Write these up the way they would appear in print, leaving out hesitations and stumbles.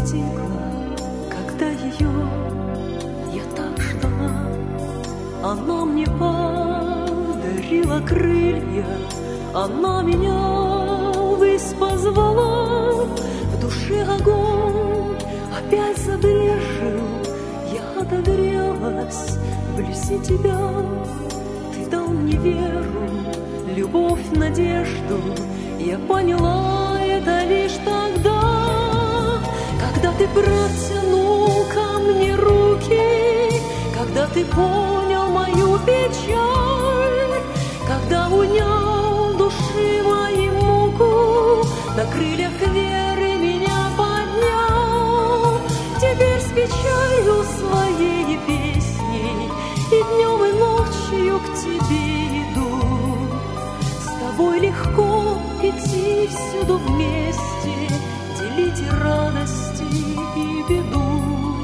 достигла, когда ее я так ждала. Она мне подарила крылья, она меня ввысь позвала. В душе огонь опять забрежил, я догрелась вблизи тебя. Ты дал мне веру, любовь, надежду. Я поняла это лишь тогда, когда ты протянул ко мне руки, когда ты понял мою печаль, когда унял души моей муку, на крыльях веры меня поднял. Теперь с печалью своей песней и днем, и ночью к тебе иду. С тобой легко идти всюду вместе, делить и радости, и беду.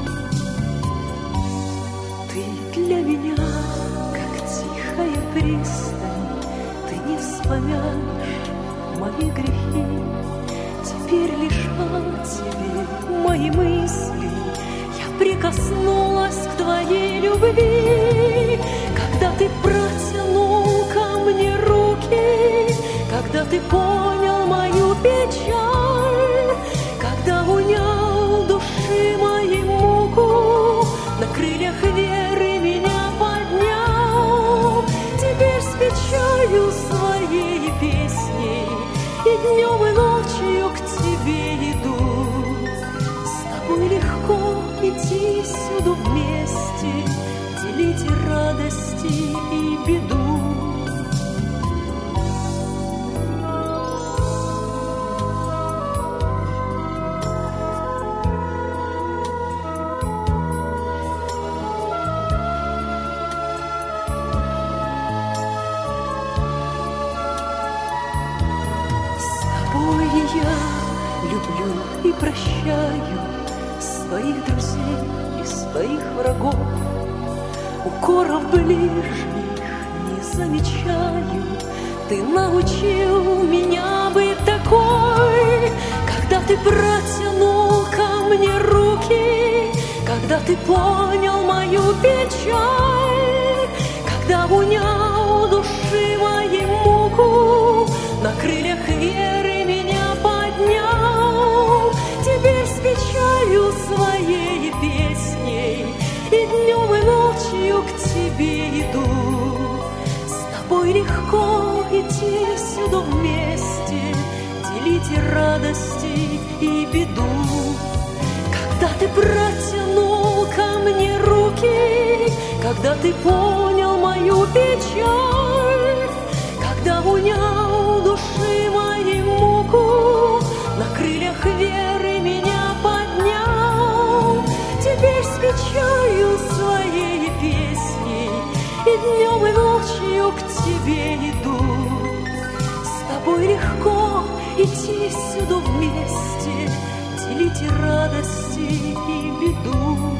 Ты для меня, как тихая пристань, ты не вспомянешь мои грехи. Теперь лишь о тебе мои мысли, я прикоснулась к твоей любви. Когда ты протянул ко мне руки, когда ты понял мою печаль, когда унял души моей муку, на крыльях веры меня поднял. Теперь с печалью своей песней и днем, и ночью к тебе иду. С тобой легко идти всюду вместе, делить и радости, и беду. Я люблю и прощаю своих друзей и своих врагов. Укоров ближних не замечаю. Ты научил меня быть такой, когда ты протянул ко мне руки, когда ты понял мою печаль, когда унял души моей муку, на крыльях веры меня поднял. Теперь с печалью своей песней и днем, и ночью к тебе иду. С тобой легко идти всюду вместе, делить и радости, и беду. Когда ты протянул ко мне руки, когда ты понял мою печаль, когда унял души моей муку, на крыльях веры меня поднял. Теперь с печалью своей песней и днем, и ночью к тебе иду. С тобой легко идти всюду вместе, делить и радости, и беду.